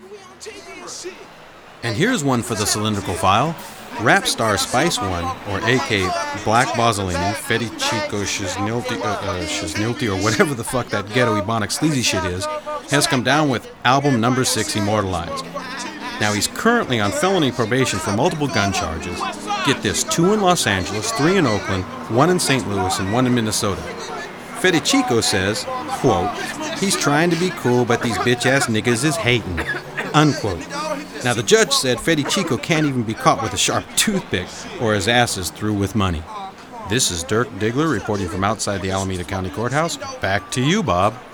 And here's one for the cylindrical file. Rap star Spice One, or AK Black Bozzolini, Fetty Chico Shiznilti, or whatever the fuck that ghetto ebonic sleazy shit is, has come down with album number 6 immortalized. Now he's currently on felony probation for multiple gun charges. Get this, 2 in Los Angeles, 3 in Oakland, 1 in St. Louis, and 1 in Minnesota. Fetty Chico says, quote, "He's trying to be cool, but these bitch-ass niggas is hating," unquote. Now, the judge said Fetty Chico can't even be caught with a sharp toothpick or his ass is through with money. This is Dirk Diggler reporting from outside the Alameda County Courthouse. Back to you, Bob.